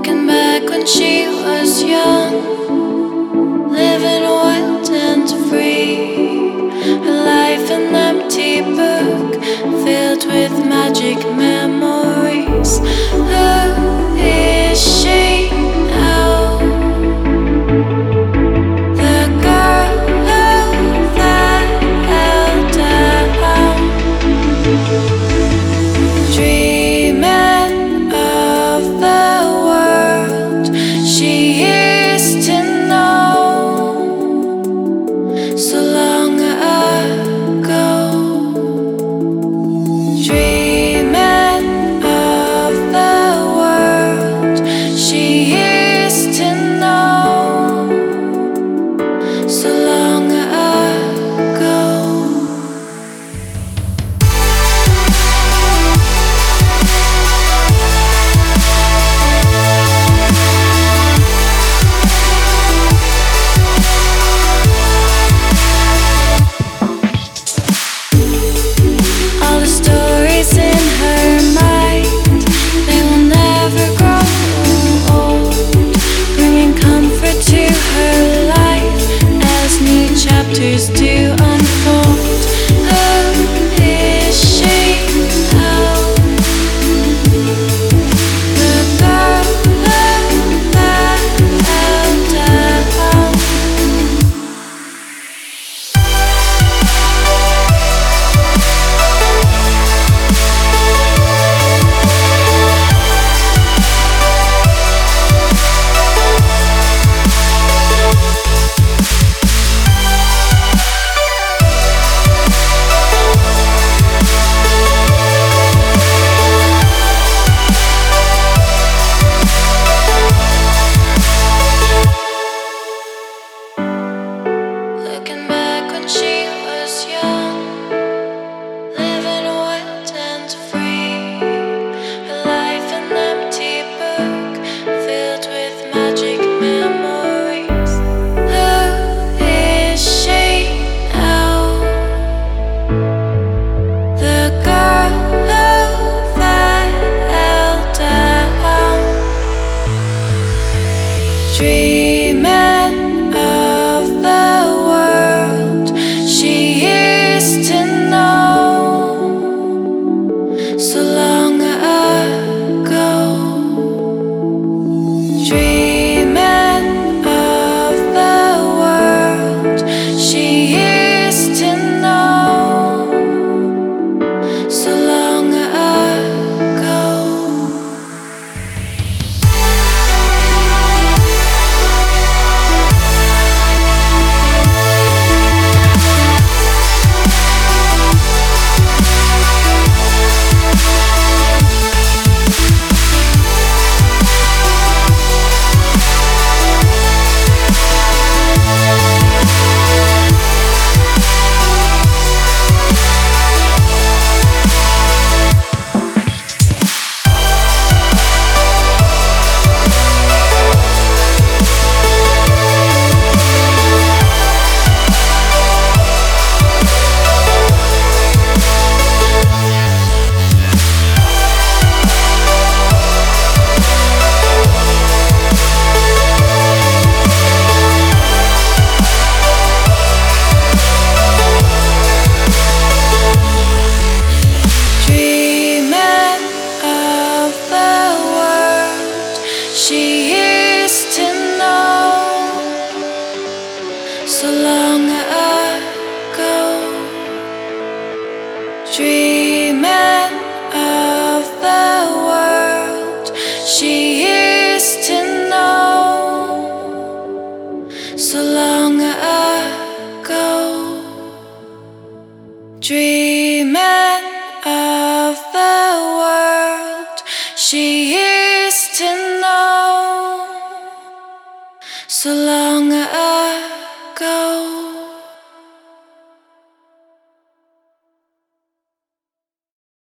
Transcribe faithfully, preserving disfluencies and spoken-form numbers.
Looking back when she was young, living wild and free. Her life an empty book filled with magic memories. Who is she now? The girl who fell down, dreaming of the world she used to know so long ago. Dreaming of the world she used to know so long ago. All the stories in her mind, they will never grow old, bringing comfort to her life as new chapters do unfold. Who is she now? The girl who fell down. Looking back when she was young, living wild and free. Her life an empty book filled with magic memories. Who is she now? The girl who fell down, dreaming of the world she used to know so long ago. Dreaming of the world she used to know so long ago. Dreaming of the world she used to know so long ago. Dreaming of the world she used to know so long ago. Dream